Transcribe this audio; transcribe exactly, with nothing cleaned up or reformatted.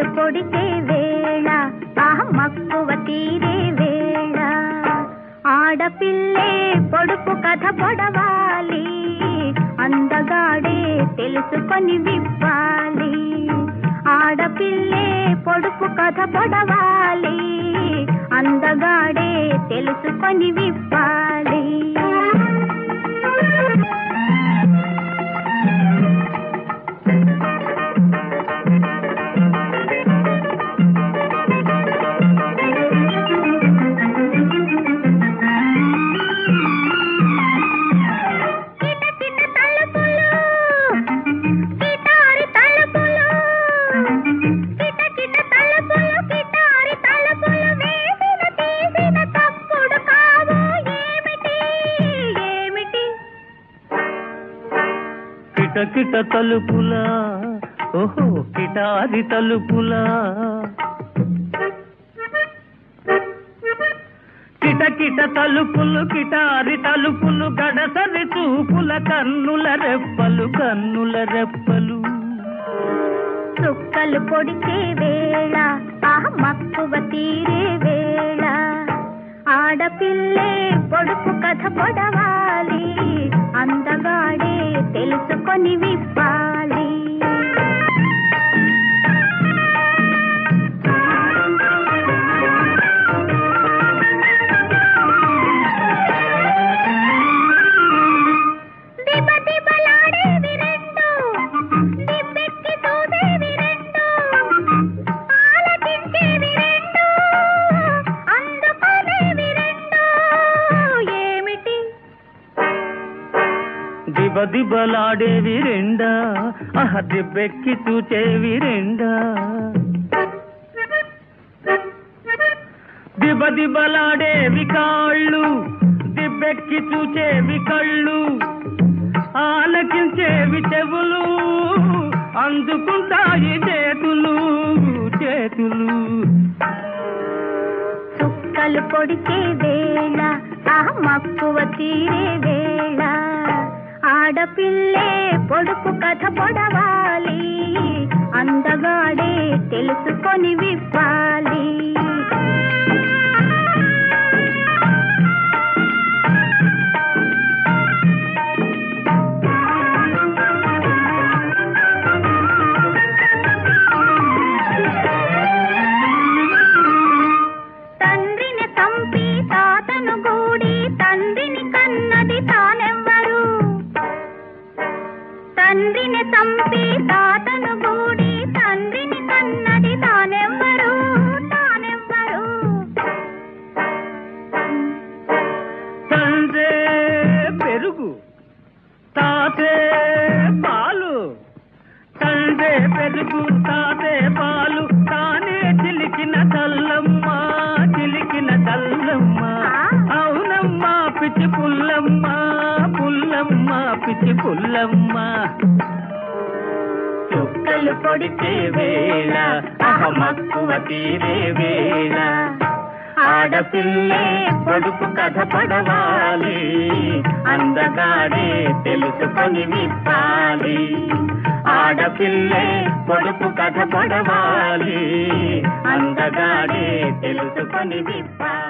చుక్కలు పొడిచే వేళ ఆహ మక్కువ తీరే వేళ ఆడపిల్లే పొడుపు కథ పొడవాలి అందగాడే తెలుసుకొని విప్పాలి ఆడపిల్లే పొడుపు కథ పొడవాలి అందగాడే తెలుసుకొని విప్పాలి కిట తలుపులా ఓహో కిటారి తలుపులా కిటకిట తలుపులు కిటారి తలుపులు గడసరి చూపుల కన్నుల రెప్పలు కన్నుల రెప్పలు చుక్కలు పొడిచే వేళ ఆహ మక్కువ తీరే వేళ ఆడపిల్లే పొడుపు కథ పొడవాలి అందగాడే తెలుసుకొని విప్పాలి దిబదిబలాడేవి రెండా ఆహ దిబ్బెక్కి చూచేవి రెండా దిబదిబలాడేవి కాళ్ళు దిబ్బెక్కి చూచేవి కళ్ళు ఆలకించేవి చెవులు అందుకుంటాయి చేతులు చేతులు చుక్కలు పొడిచే వేళ ఆహ మక్కువ తీరే వేళ ఆడపిల్లే పొడుపు కథ పొడవాలి అందగాడే తెలుసుకొని విప్పాలి తండ్రిని చంపి తాతను గూడి తండ్రిని కన్నది తానెవ్వరు తండ్రిని చంపి తాతను గూడి తండ్రిని కన్నది తానెవ్వరు తానెవ్వరు తండ్రే పెరుగు తాతే పాలు తండ్రే పెరుగు తాతే పాలు తానే చిలికిన చల్లమ్మ చిలికిన చల్లమ్మ అవునమ్మ పిచ్చి పుల్లమ్మ పుల్లమ్మ పిచ్చి పుల్లమ్మ చుక్కలు పొడిచే వేళ ఆహ మక్కువ తీరే వేళ ఆడపిల్లే పొడుపు కథ పడవాలి అందగాడే తెలుసుకొని విప్పాలి ఆడపిల్లే పొడుపు కథ పడవాలి అందగాడే తెలుసుకొని విప్పాలి.